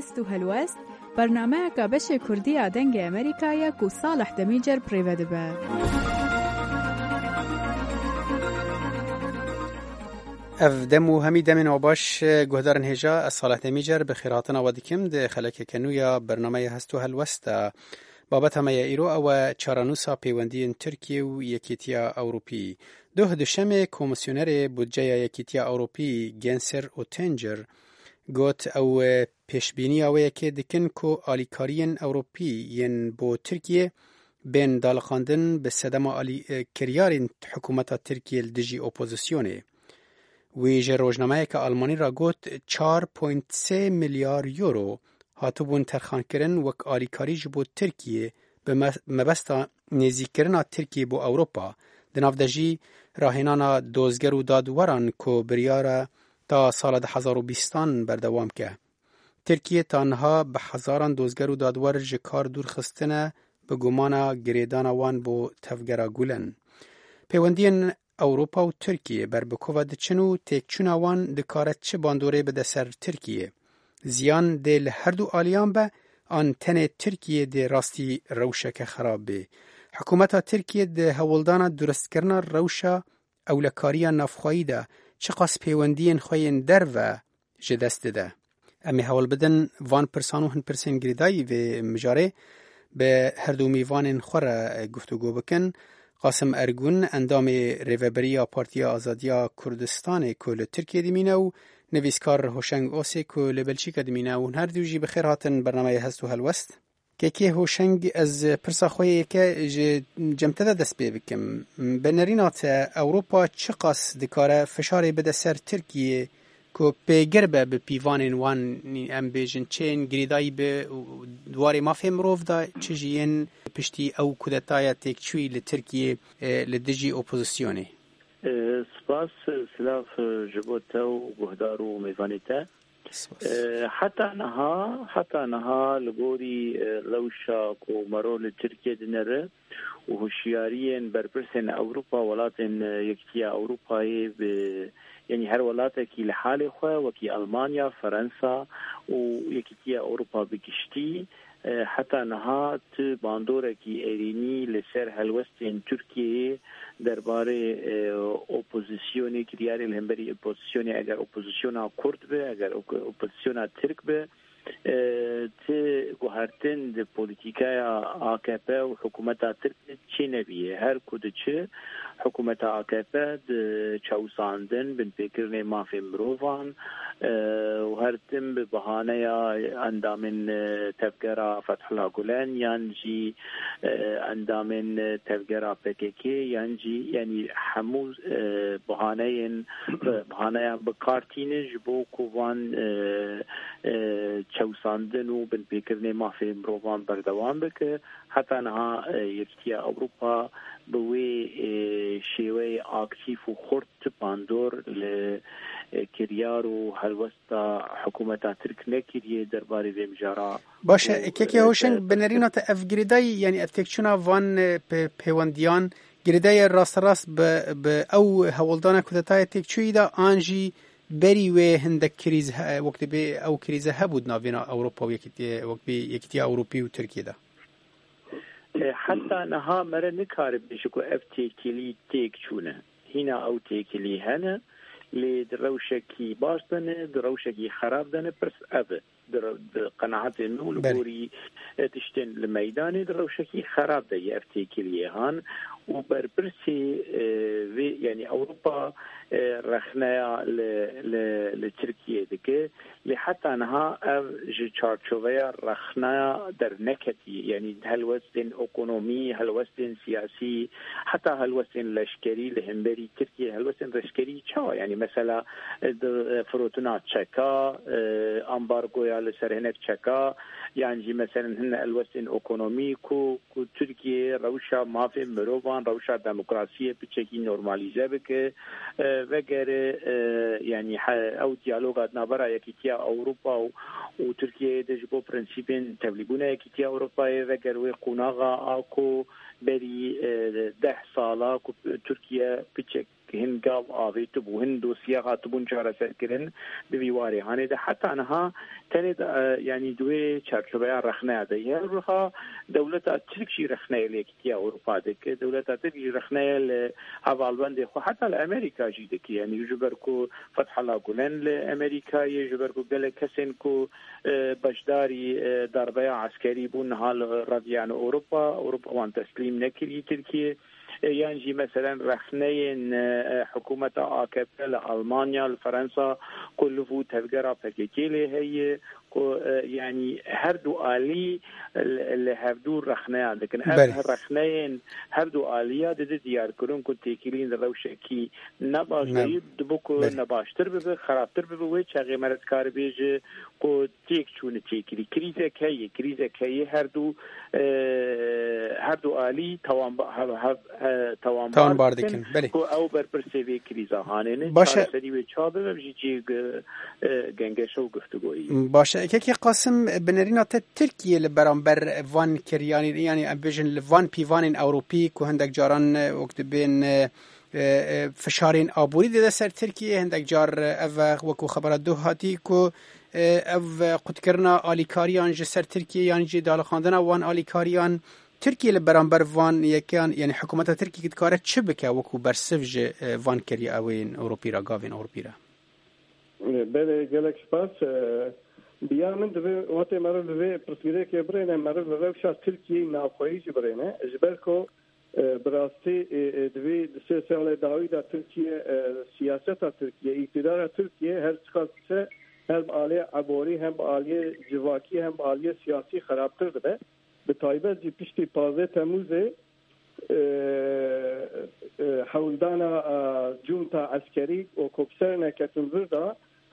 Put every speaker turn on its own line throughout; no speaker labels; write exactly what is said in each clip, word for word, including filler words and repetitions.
هست و هلوست برنامه که بشه کردی آدنگ امریکایی که صالح دمیجر پریوده به.
اف دمو همی دمین آباش گهدارن هجا از صالح دمیجر بخیراتنا و دیکم ده خلک کنویا برنامه هست و هلوست بابت همه ایرو او چارانوسا پیوندی ترکیه و یکیتیا اوروپی. دو دوشنبه کمیسیونر بودجه یکیتیا اوروپی گنسر اوتنجر گوت او پیشبینی اوه که دکن کو آلیکارین اوروپی ین بو ترکیه بین دالخاندن به صدم آلی کریارین حکومت ترکیه لدجی اپوزیسیونه. وی جه روزنامه که آلمانی را گوت چهار و سه میلیارد یورو هاتو بون ترخان کرن وک آلیکاری جبو ترکیه به مبستا نزیکرنا ترکیه بو اوروپا دناف دجی راهینانا دوزگر و دادوران کو بریاره تا سال ده هزار و بیستان بردوام که. ترکیه تانها به هزاران دوزگر و دادور جکار دور خستنه به گمانا گریدان وان بو تفگرا گولن. پیوندین اوروپا و ترکیه بر بکوه دچنو تکچون وان دکارت چه باندوره بده سر ترکیه. زیان دل هر دو آلیان به آن تن ترکیه ده راستی روشک خراب به. حکومت ترکیه ده هولدان درست کرنا روشا اولکاری نفخوایی ده چه قاس پیوندین خوین در و جدست ده. امی حول بدن وان پرسانو هن پرسین گریدایی و مجاره به هر دو میوان خوره گفتگو بکن. قاسم ارگون اندام ریوبریا پارتیا آزادیا کردستان کل ترکیه دیمینه و نویسکار هوشنگ اوسی کل بلژیک دیمینه و هر دوجی بخیر هاتن برنامه هست و هلوست. که که هوشنگ از پرسا خویی که جمتده دست بی بکم بنرینات اوروپا چه قاس دکاره فشاری بده سر ترکیه که پیگر به به پیوان وان ام بیجن چین گریدایی به دواری ما فهم روف دا چجین پشتی او کودتای تکچوی لترکیه لدجی اپوزیسیونه.
سپاس سلاف جبوتا و گهدار و میوانیتا حتى نها حتى نها لغوري لوشا كو مرول تركيا دنره وهوشياريين بربرسن اوروبا ولاتن يكتيا اوروبا ب يعني هر ولاتكي لحاله خو وكي المانيا فرنسا ويكتيا اوروبا بكشتي حتى نها باندوركي ايريني لسر هلوستين تركيا درباره اپوزیسیونی کریاری الهمبری اپوزیسیونی اگر اپوزیسیونا کرد به اگر اپوزیسیونا ترک به تی گوهرتن د پولیتیکای آکپ و حکومت ترک چی نبیه هر کد چه حکومت آکپ د چوساندن بن فکرن مافی مروفان و هر تم به بهانه اندامن تفکر فتح الله گلن یعنی اندامن تفکر پککی یعنی یعنی همو بهانه بهانه بکارتین جبو کوان چوساندن و بن فکرن مافی مروفان بردوام بکه حتی نها یکتیا اوروپا بوی شیوه اکتیف و خورد باندور ل کریار و هلوستا حکومت ترک نکریه درباره ویمجارا
باشه که که هوشنگ بنرینات اف گریدای یعنی اتکچونا وان پیوندیان گریدای راست راست به او هولدان کودتای تکچوی دا آنجی بری و هندک کریز وقت به او کریزه هبود ناوینا اوروپا و یکتی وقت به یکتی اوروپی و ترکیه دا
حتی نها مره نکاره بشه که اف تکلی تکچونه هینا او تکلی هنه لی دروشکی باستنه دروشکی خراب دنه پرس اوه در قناعت نول بوری تشتن لمیدان دروشکی خراب ده یه افتیکلیه هان و برپرسی یعنی اوروپا رخنایا لترکیه دکه لی حتی نها او جه چارچوه رخنایا در نکتی یعنی هلوستن اقونومی هلوستن سیاسی حتی هلوستن لشکری لهمبری ترکیه هلوستن لشکری چا یعنی مثلا فروتنا چکا امبارگویا لسر هنک چکا یعنی مثلا هن هلوستن اقونومی کو ترکیه روشا مافی مروان روشا دموکراسی بچکی نورمالیزه بکه وگره یعنی او دیالوگات نبرا یکیتیا اوروپا و ترکیه دجبو پرنسیپین تبلیغونه یکیتیا اوروپا وگره و قناغا آکو بری ده سالا کو ترکیه بچک هن قاب آویت بو هن دوسیه هاتبون چهار سر کردن دویواری هنده حتی آنها تنید یعنی دوی چرچوبه رخنه دهیه روها دولت ترکشی رخنه لیکتی اروپا دک دولت ترکشی رخنه ل حوالبند خو حتی لامریکا جیده کی یعنی جبر کو فتح الله گلن لامریکا جبر کو گله کسین کو بشداری ضربه عسکری بون حال رادیان اروپا اروپا وان تسلیم نکری ترکیه يعني مثلا رخنين حكومة آكابيل ألمانيا فرنسا كل فو تفجر بكيكيلي هي يعني هردو آلي اللي هردو رخنيا لكن هر رخنين هردو آلية دي ديار كلهم كنت تيكيلين ذو شكي نباش جيد دبوكو نباش تربه خراب تربه ويش هغي مرد كار بيجي كو تيك شون تيكيلي كريزة كي كريزة كي هردو هردو آلي توان توان
توان باردكن بله
كو أو برپرسيوي كريزة هانين
باشه
سري وچابه بجي جي گنگشو گفتگویی
باشه که قاسم بنرينا تركيا لبرامبر وان كرياني يعني امبيجن وان بيوان اوروبي كو هندك جاران وقت بين فشارين ابوري ده سر تركيا هندك جار اف وكو خبرات دو هاتي كو اف قد كرنا اليكاريان جسر تركيا يعني جي دال خاندنا وان اليكاريان تركيا لبرامبر وان يكان يعني حكومه تركيا كدكاره چبكه وكو برسفج وان كري اوين اوروبي را غاوين اوروبي را
بله گلک سپاس بیا من دوی وقت مرا دوی پرسیده که برینه مرا دوی شاید ترکیه نافخویی جی برینه جبر کو براستی دوی سه سال داوی دا ترکیه سیاست ترکیه اقتدار ترکیه هر چقدر هم آلیه عبوری هم آلیه جواکی هم آلیه سیاسی خرابتر ده به تایبت جی پشتی پازه تموزه حولدانا جونتا عسکری و کبسرنا کتنظر دا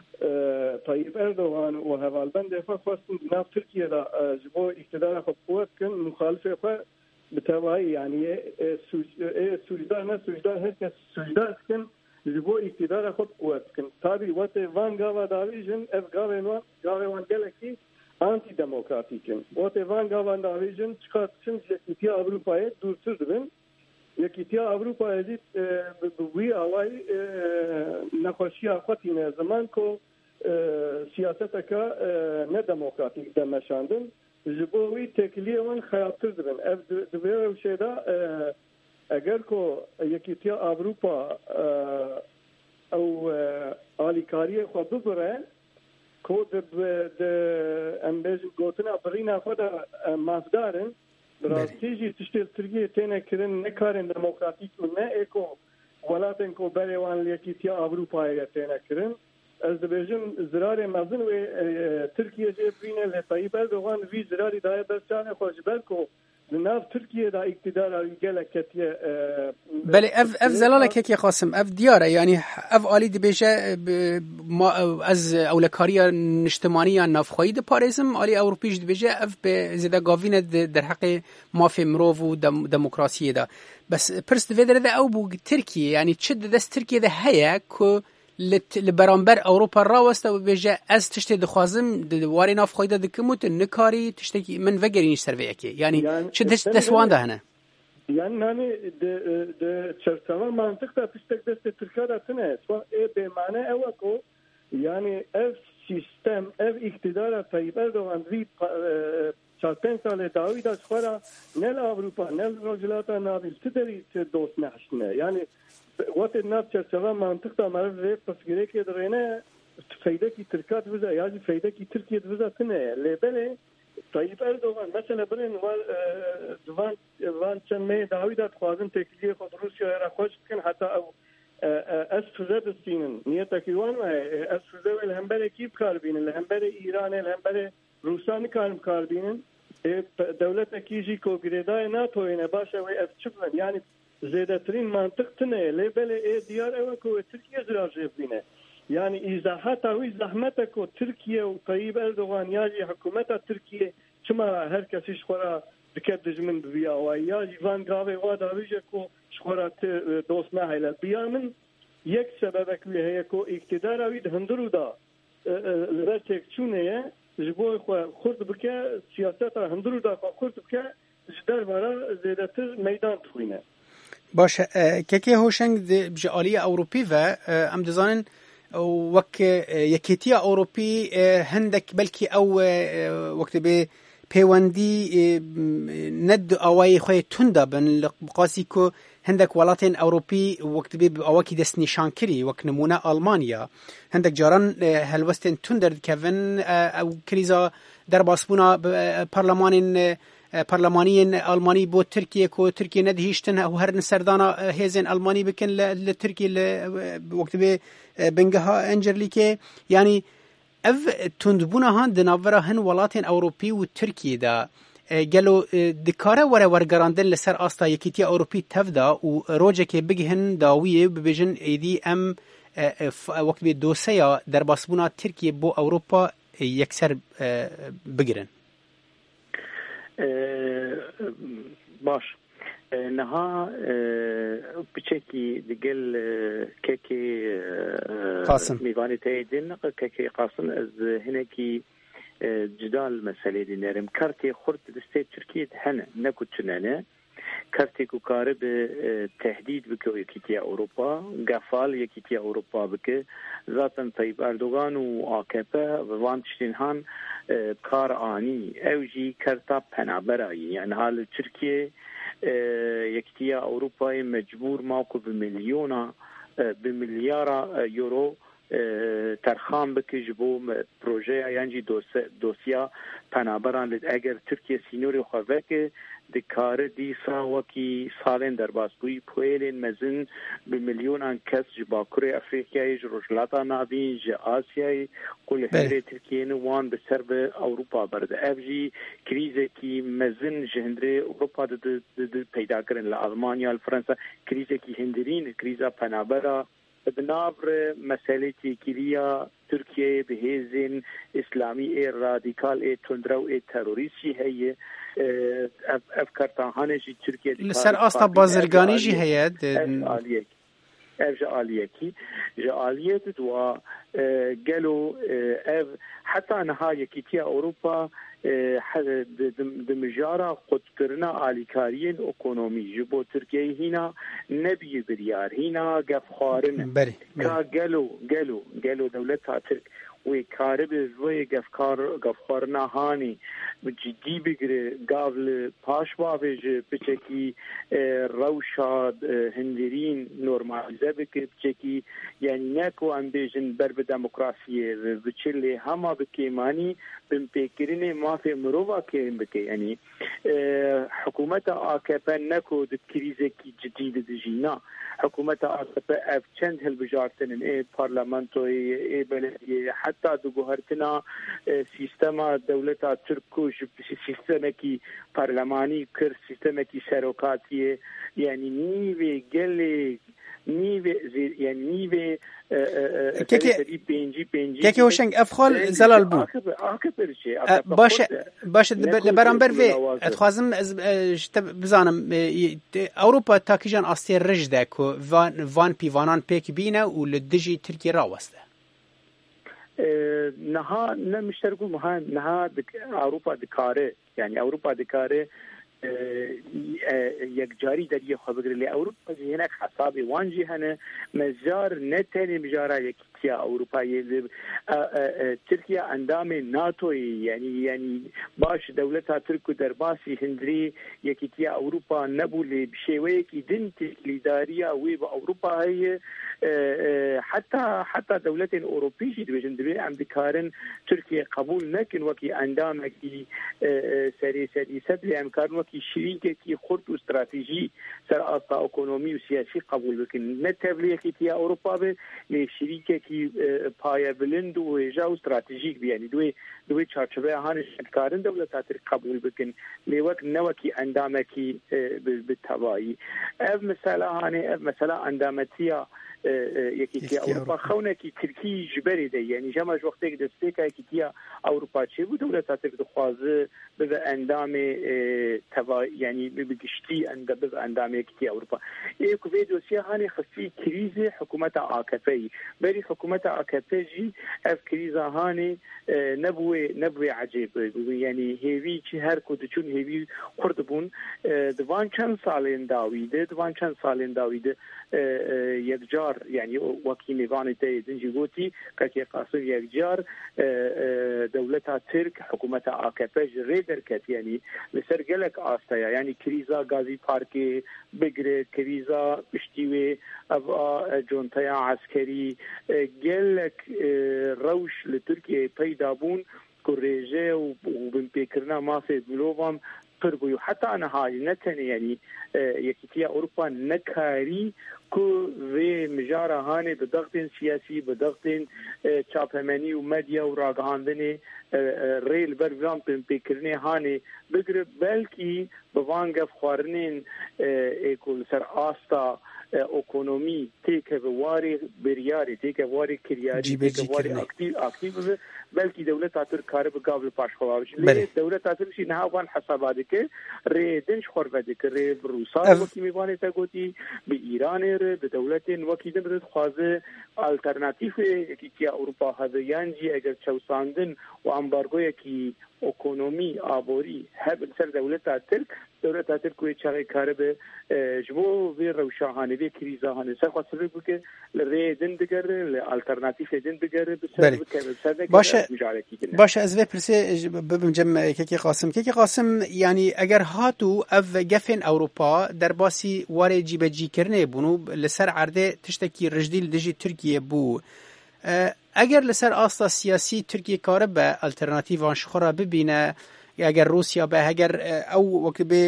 طيب اردوغان و هوالبند خو خواستن ناف ترکیه دا جبو اقتدار خو قوت کن مخالفه خو بتوایی یعنی سوجدار نه سوجدار هر کس سوجدار کن جبو اقتدار خو قوت کن تابی وقت وان گاوا داویجن اف گاوا وان گاوا وان گلکی آنتی دموکراتیکن وقت وان گاوا داویجن چقدر چند یکی اروپای دورتر دبن یکی اروپا ازید بوی آوای نخوشی آخوتی نه زمان کو سیاست که نه دموکراتیک دمشاندن جبوی تکلیه وان خیابتر دبن اف دویره و شیده اگر کو یکی اروپا او آلیکاری خود ببره کو ده امبیجن گوتنا برینا خود مافدارن براستی تشتیل ترکیه تینه کردن نکارن دموکراتیک و نه اکو ولاتن کو بریوان لیکیتی اروپایی تینه کردن از دبیجن زرار مزن و ترکیه جه بینه لطایب اردوغان وی زراری دای برچانه خوش برکو ناف تركيا دا اقتدار رجال كتيا
بله اف اف زلاله كي قاسم اف دياره يعني اف علي دبيجه از اولكاريا اجتماعيه نافخوي د باريزم علي اوروبيج دبيجه اف زيدا غافين در حق مافي مروف و ديمقراطيه دا بس برست فيدر ده او بو تركيا يعني تشد دست تركيا ده هيا كو لبرانبر اوروبا راوسته و بيجه از تشتي دخوازم د واري ناف خويده دكموت نكاري تشتي من فگرينش سرويكي يعني شد دسوان ده هنا
يعني ناني د د چرتما منطق ده تشتك دست تركيا ده تنه سو اي بمعنى اوكو يعني اف سيستم اف اقتدار طيب اردوغان وی چارتن سال داوی داشت خورا نل اوروبا نل رجلاتا نابل تدري دوست نحشنه يعني وقت الناس چرچوه منطق دا مرد ریب پسگیره که درینه فایده کی ترکات وزا یا جی فایده کی ترکیه وزا تنه لیبله طیب اردوغان مثلا برین وان وان چن می داوی داد خوازن تکلیه خود روسیا را خوش کن حتی او اس فزه دستینن نیتا کیوان اس فزه الهمبره کیب کار بینن الهمبره ایران الهمبره روسانی کارم کار بینن دولت کیجی کو گریدای ناتوینه باشه و اف چپن یعنی زیادترین منطق تنه لیبله ای دیار او کو ترکیه زرار جبینه یعنی ایزاحات او زحمت کو ترکیه و طیب اردوغان یاجی حکومت ترکیه چما هر کسی شخورا دکت دجمن بیا و یاجی وان گاوه و داویجه کو شخورا دوست نه هیل بیا من یک سبب کوی هه کو اقتدار او هندرو دا لرتک چونه جبو خود بکه سیاست هندرو دا خود بکه جدار برا زیادتر میدان توینه
باش كيكي هوشنگ بجالية أوروبي و أم دزانن وك يكيتيا أوروبي هندك بلكي أو وقت بي بيواندي ند أواي خوي توندا بن بقاسيكو هندك ولاتين أوروبي وقت بي أواكي دست نشان كري وك نمونة ألمانيا هندك جاران هلوستين توندر كيفن أو كريزا در باسبونا برلمانين برلمانيين ألماني بو تركيا كو تركيا ندهيشتن هو هرن سردانا هيزن ألماني بكن لتركيا وقت بي بنجها انجرليكي يعني اف تندبونا هان دنافرا هن ولاتين أوروبي وتركيا دا قالوا دكارة ورا ورقراندن لسر أستا يكيتيا أوروبي تفدا وروجك بيجهن داوية ببيجن ايدي ام وقت بي دوسيا در باسبونا تركيا بو أوروبا يكسر بقرن
باش نها بشكل دقل كيكي
قاسم
ميواني تايدين كيكي قاسم از هناكي جدال مسألة دي نرم كارتي خورد دستي تركيا هنا نكو تنانا كارتي كو كارب تهديد بكو يكيتيا أوروبا قفال يكيتيا أوروبا بك ذاتا طيب أردوغان و آكابا وانتشتين هان كار آني اوجي كارتا بنابرائي يعني هال تركيا يكتيا أوروبا مجبور ماكو بمليون بمليار يورو ترخام بك جبو بروجي يعني دوسيا بنابران لأجر تركيا سينوري خوفاك دكار دي ساوكي سالين درباسبوي بويلين مزن بمليون عن كس جباكوري أفريقيا جروجلاتا نابين جا آسيا كل هندري تركيا نوان بسرب أوروبا برد أفجي كريزة كي مزن جهندري أوروبا دد دد پیدا کرن لألمانيا الفرنسا كريزة كي هندرين كريزة بنابرا بنابر مسألة كيريا تركيا بهزين إسلامي إيه راديكال إيه تندرو إيه تيروريسي هي أفكار تاهانجي تركيا
لسر أستا بازرگاني جي هي
آليك اف جاليكي جاليه دوا قالوا اف حتى نهايه كيتيا اوروبا دمجارا قدرنا اليكاريين ايكونومي جبو تركيا هنا نبي بريار هنا قفخارن قالوا قالوا قالوا دولتها ترك وكارب زوي قفكار قفخارنا هاني جدي بگره قابل پاشوا بج بچکی روشاد هندرین نورمالیزه بک بچکی یعنی نکو ام بیجن بر به دموکراسی بچلی هما بکیمانی بم پیکرین ما فی مروبا کیم بک یعنی حکومت آکپا نکو د کریزه کی جدید دجینا حکومت آکپا اف چند هل بجارتن ای پارلمانتو ای بلدیه حتی دو گوهرتنا سیستم دولت ترکو سیستمکی پارلمانی کر سیستمکی سروکاتیه یعنی نیوه گله نیوه زیر یعنی نیوه
كيكي كيكي هوشنگ افخال زلال بو باش باش لبرانبر في اتخوازم بزانم اوروبا تاكيجان استي رجده كو فان فان بيفانان بيك بينا ولدجي تركي راوسته
نها نمشتركو مها نها اوروبا دكاره يعني اوروبا دكاره یک جاری در یه خبر لی اروپا هناك حسابي وانجي هنا مزار نتني مجارا يكتيا اوروبا تركيا اندام ناتو يعني يعني باش دولتها تركو درباسي هندري يكتيا اوروبا نبول بشيويك دين تكليداريا وي باوروبا هي حتى حتى دولتين اوروبيه دبجن دبي عم دكارن تركيا قبول نكن وكي اندام كي سري سري سبل امكان وكي شريكه كي خرط استراتيجي سر استا ايكونومي وسياسي قبول لكن نتبلي كي اوروبا به شريكه كي پايا بلند وجا استراتيجيك يعني دوي دوي چارچوبه هانش کارن دولتات قبول بكن لوك نوكي اندامكي بالتبعي اف مثلا هاني اف مثلا اندامتيا یەکێتی ئەوروپا خەونێکی ترکی ژبەری دەی یعنی ژەمەش وەختێک دەستێکە یەکێتیە ئەوروپا چێ بوو دەوڵەتا ترک دخوازە ببە ئەندامێ تەوا یعنی بگشتی ئەندە ببە ئەندامێکیتی ئەوروپا یەکو بێ دۆسیە هانی خستی کریزی حکوومەتە ئاکەپەی بەری حکوومەتە ئاکەپەژی ئەف کریزە هانی نەبووێ نەبوێ عەجێب یعنی هێوی چی هەر کو دچون هێوی قورد بوون دوان چەند ساڵێن داویدە دوان چەند ساڵێن داویدە یەکجار یعنی وەکی میوانی تێ دنجی گوتی کەکی قاسم یەکجار دەوڵەتا ترک حکوومەتە ئاکەپەژ ڕێ دەرکەت یعنی لەسەر گەلێک ئاستەیە یعنی کریزا گازی پارکێ بگرێت کریزا پشتیوێ ئەڤا جۆنتەیە عەسکەری گەلێک ڕەوش لە تورکیە پەیدا بوون کو ڕێژێ و بنپێکردنا مافێ مرۆڤان پر بوو حتا نەهالی نەتەنێ یعنی یەکێتیە ئەوروپا نەکاری کو وێ مژارە هانێ بەدەختێن سیاسی بەدەختێن چاپەمەنی و مەدیا و ڕاگەهاندنێ ڕێ لەبەر ڤان پێکردنێ هانێ بگرێت بەلکی بڤانگەف خواردنێن ئێکۆ لەسەر ئاستا ئۆکۆنۆمی تێکە بواری بریاری تێکە واری کریاری تێکە واری ئاکتیو ئاکتیو ببێ بەلکی دەوڵەتا تورک کارە بگاو لە پاشخەوا بچێت لێ دەوڵەتا تورکیش نەهاوان حەسابا دەکە ڕێ دنج خۆربە دەکە ڕێ ڕووسا وەکی میوانێتە گوتی بە ئیرانێ رێ بە دەوڵەتێن وەکی دەبرێت خوازە ئالتەرناتیفێ یەکێتیە ئەوروپا هەبە یانجی ئەگەر چەوساندن و ئەمبارگۆیەکی ئۆکۆنۆمی ئابۆری هەبن سەر دەوڵەتا ترک دەوڵەتا ترک وێ چاڕێ کارە بە ji bo vê rewşahanê vê krîzahanê serxwaztir bike li rê din digere li alternatîfê din digere bi ser bike bi ser mijarekî din
baş ez vê pirsê bibim cem kekê Qasim kekê Qasim yanî eger hatû ev gefên Ewropa derbasî warê cîbecîkirinê bûn û li ser erdê tiştekî rijdî li dijî Tirkiye bû eger li ser asta siyasî Tirkiye karibe alternatîvan ji xwe re bibîne eger Rûsya be heger ew wekî bê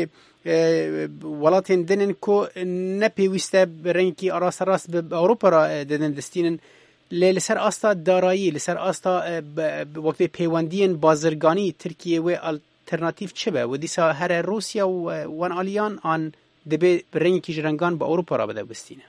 وڵاتên dinin ku nepêwîst e bi rengekî arasterast bi Ewropa re didin distînin lê li ser asta darayî li ser asta wekî pêwendiyên bazirganî Tirkiye wê alternatîv çi be û dîsa here Rûsya û wan aliyan an dibe bi rengekî ji rengan bi Ewropa re bide bistîne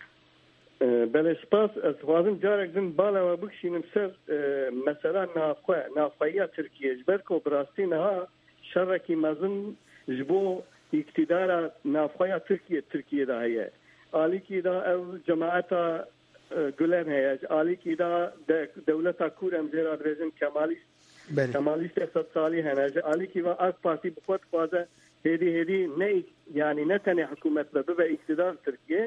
belê spas ez dixwazim carek din bala we bikişînim ser mesela navxwe navxweya Tirkiye ji ber ku bi rastî niha şerrekî mezin ji bo iktidara navxweya Tirkiye Tirkiye'de heye alîkî da ev cemaeta Gülen heye alîkî da devleta Kur em zêra dirêjin Kemalîst Kemalîst sed salî hene alîkî ve AK Partî bi xwe dixwaze hêdî hêdî ne yani ne tenê hikûmet be bibe iktidar Tirkiye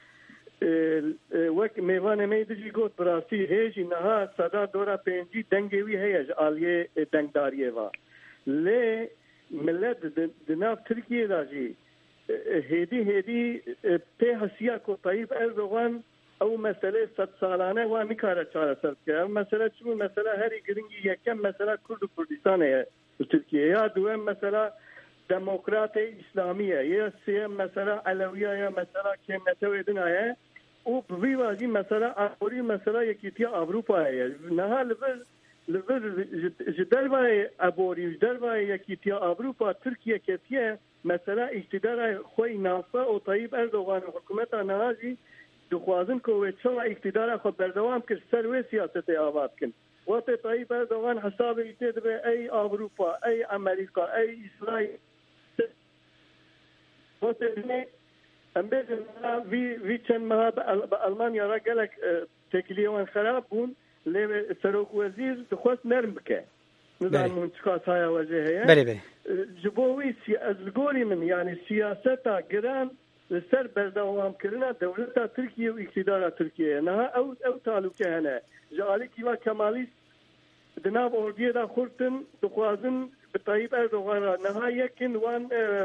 wek mêvanê me dijî got bi rastî hêjî niha seda dora pêncî dengê wî heye ji aliyê dengdariyê ve lê millet di nav Tirkiye da jî hêdî hêdî pê hesiya ku Tayyip Erdogan ew mesele sed salane wan nikare çareser bike ev mesele çi bû mesela herî giringî yekem mesela Kurd û Kurdistanê ye li Tirkiye ya duwem mesela demokratê İslamî ye ya sêyem mesela Elewiya ya mesela kêmnetewê din ye û bi vî ve jî mesela aborî mesela yekîtiya Avrupayê ye niha li vir li vir ji dervayê aborî ji dervayê yekîtiya Avrupa Tirkiye ketiye mesela iktidara xwe navsa û Tayyip Erdogan hikûmeta niha jî dixwazin ku wê çawa iktidara xwe berdewam kir ser wê siyasetê ava bikin watê Tayyip Erdogan hesabê tê dibe ey Avrupa ey Amerîka ey İsraîl watê em bêjin vî vî çend meha bi Almanya re gelek têkiliyê wan xerab bûn lê serok wezîr dixwest nerm bike nizanim çika saya wezê heye ji bo wî ez li gorî min yani siyaseta giran li ser berdewamkirina dewleta Tirkiye û iktidara Tirkiye niha ew ew talûke hene ji alîkî ve Kemalîst di nav ordiyê de xurtin dixwazin bi Tayyip Erdogan re niha yekin wan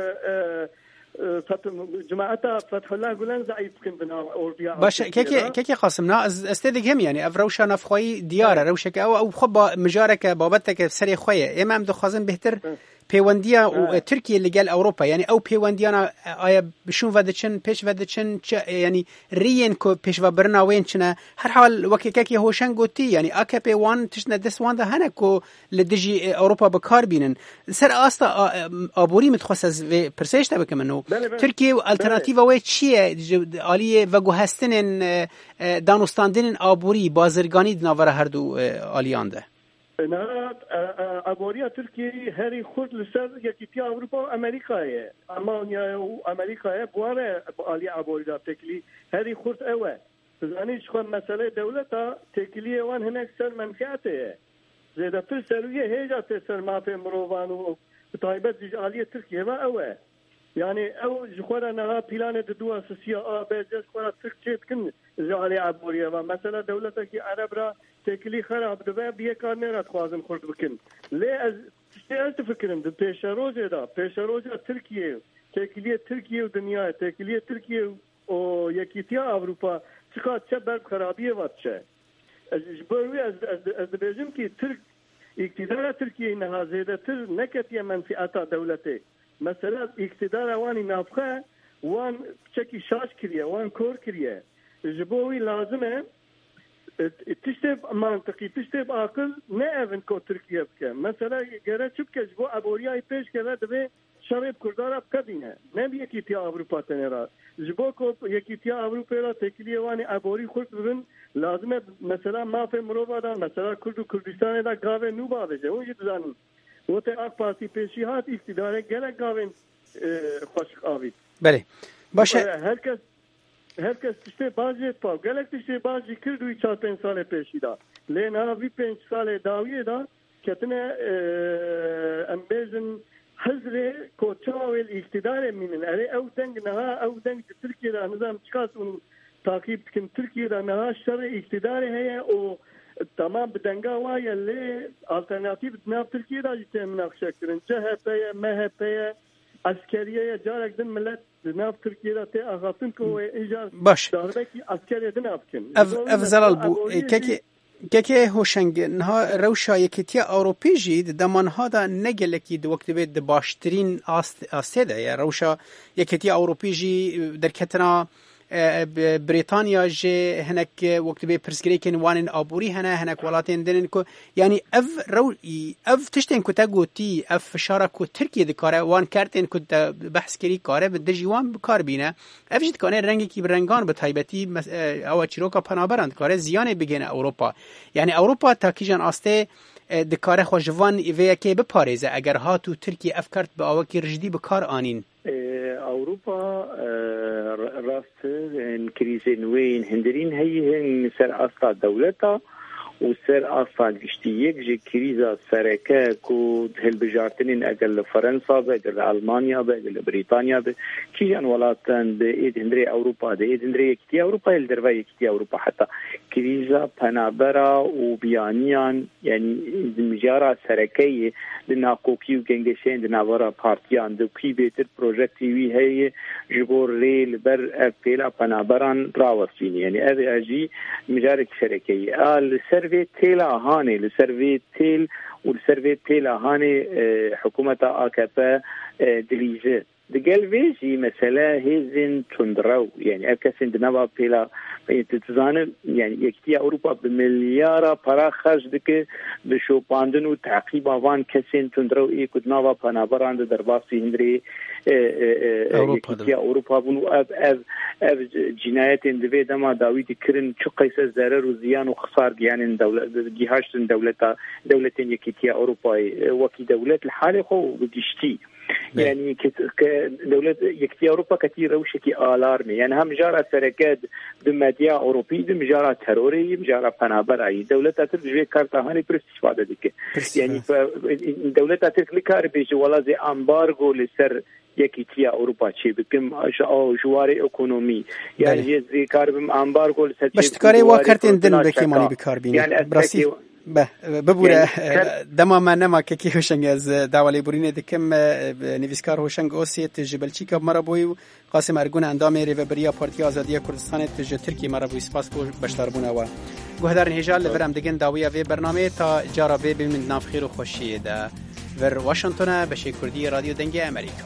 جماعتا فتح الله گلن ضعیف کن بنا اوریا
باش ککی ککی قاسم نا استدی هم یعنی اف روشا نفخوی دیاره روشک او او خب مجارک بابت که سری خویه امام دو خازم بهتر پیوندیا و ترکیه لگل اروپا یعنی او پیوندیانا آیا بشون ودچن پیش ودچن یعنی رین کو پیش و برناوین چنه هر حال وکیککی هوشن گوتی یعنی اکپ وان تشنه دس وان ده هنه کو لدجی اروپا بکار بینن سر آستا آبوری متخصص و پرسش تا بکمنو ترکیه الترناتیو و چیه عالیه و گو هستن دانستاندن آبوری بازرگانی دناور هر دو آلیانده
نه آبوریا ترکیه هری خود لسر یکیتی اروپا و امریکایه المانیا و امریکایه بواره عالی آبوریا تکلی هری خود اوه زنیش خود مسئله دولتا تکلی وان هنک سر منفعته زیده تر سرویه هیجا تسر مافی مروان و طایبت جیج عالی ترکیه و اوه يعني او جخورا نها بلان دو اساسيه ا ب ج جخورا تركيت كن جالي عبوريه مثلا دولتك عرب را تكلي خراب دبا بيه كارنيرات خوازم خرد بكن ليه از تشتغل فكرن د بيشروجه دا بيشروجه تركيا تكليه تركيا ودنيا تكليه تركيا او يكيتيا اوروبا تشكات شبر خرابيه واتشه جبروي از از بيجم كي ترك اقتدار تركيا انها زيادتر نكتيه منفعه دولته مثلا اقتدار وانی نافخه وان چکی شاش کریه وان کور کریه جبوی لازمه تشتب منطقی تشتب عقل نه اون کو ترکیه بکه مثلا گره چوب که جبو ابوریای پیش کرده دبه شرب کردار اب کدینه نه بی یکیتیا اروپا تنرا جبو کو یکیتیا اروپا را تکلیه وانی ابوری خود ببین لازمه مثلا مافه مروبا دا مثلا کرد و کردستان دا گاوه نو باوشه اونجی دزانیم و ته اق پارتی پیشیات اقتدار گله گاوین خوش آوید
بله باشه
هر کس هر کس تشته بازی پا گله تشته بازی کردوی چهار پنج سال پیشیدا لینا وی پنج سال داویه دا کتنه امبیزن حزر کوچاویل اقتدار مینن اره او دنگ نها او دنگ ترکیه دا نظام چکاس اون تاقیب کن ترکیه دا نها شر اقتدار هیا او تمام بدنگا وایه لی آلترناتیو ناف ترکیه دا جیته مناقشه کرن جهپه مهپه عسکریه جارک دن ملت ناف ترکیه دا تی آغافتن که ایجار داربه که عسکریه دن آفکن
اف زلال بو که که هوشنگ نها روشا یکیتی اوروپی جید دمانها دا نگلکی دو وقت بید باشترین آسته ده یا روشا یکیتی اوروپی جی در کتنا بریتانیا جه هنک وقت به پرسکری کن وانن آبوری هنه هنک ولاتین دنن کو یعنی اف رو اف تشتن کو تگوتی اف فشار کو ترکیه دکاره وان کارتن کو بحث کری کاره به دجوان بکار بینه اف جد کنه رنگی کی برنگان به تایبتی او چیروکا پنابرند کاره زیان بگینه اروپا یعنی اروپا تا کیجان آسته دکاره خوشوان ایوه که بپاریزه اگر ها تو ترکیه اف کرد به آوکی رجدی بکار آنین
اوروبا راست ان كريزين وين هندرين هي سر اصلا دولتها وسر اصلا جشتيك جي كريزا سركه كو هل بجارتنين اجل فرنسا باجل المانيا باجل بريطانيا كيان ولاتن بايد هندري اوروبا ده ايد هندري كتي اوروبا الدربا كتي اوروبا حتى كريزا بنابرا وبيانيان يعني مجارة سركيه لناقوكي وجنجشين دناورا بارتيان دو كي بيتر بروجكتي وي هي جبور ريل بر افيلا بنابران راوسين يعني ابي اجي مجارة شركيه ال سيرفي تيلا هاني السيرفي تيل والسيرفي تيلا هاني حكومه اكابا دليجه دقل فيجي مثلا هيزن تندرو يعني أكسن دنابا بيلا تتزانل يعني يكتيا أوروبا بمليارة برا خرج دك بشو باندن وتعقيب وان كسن تندرو إيه كدنابا بنابران درباسي هندري يكتيا أوروبا بنو أب أب أب جنايات اندفع دما داويد كرن شو قيس الزرر وزيان وخسار يعني دولة جهاش دولة دولتين يكتيا أوروبا وكي دولة الحالة خو بديشتي يعني كدولة يكتي أوروبا كتير وشكي آلارمي يعني هم جارة سركات دمادية أوروبي دم جارة تروري جارة بنابرعي دولة ترجع كارتا هاني برستفادة ديك يعني دولة تركلكار بيجي ولا زي أمبارغو لسر يكتي أوروبا شيء بكم أو جواري إقتصادي يعني زي كاربم أمبارغو لسر
بس تكاري وكرتين دن بكي ماني بكاربين يعني براسي به ببوره دما ما نما که کی هوشنگ از داولی برینه دکم نویسکار هوشنگ اوسیت جبلچی که مرابوی قاسم ارگون اندام ریوبریا پارتی آزادی کردستان تج ترکی مرابوی سپاس کو بشتربونه و گهدار هجال لورم دگن داویا و برنامه تا جارا به بمن نافخیر و خوشی ده ور واشنطن بشه کردی رادیو دنگی امریکا.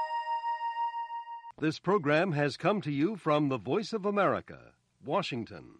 This program has come to you from the Voice of America, Washington.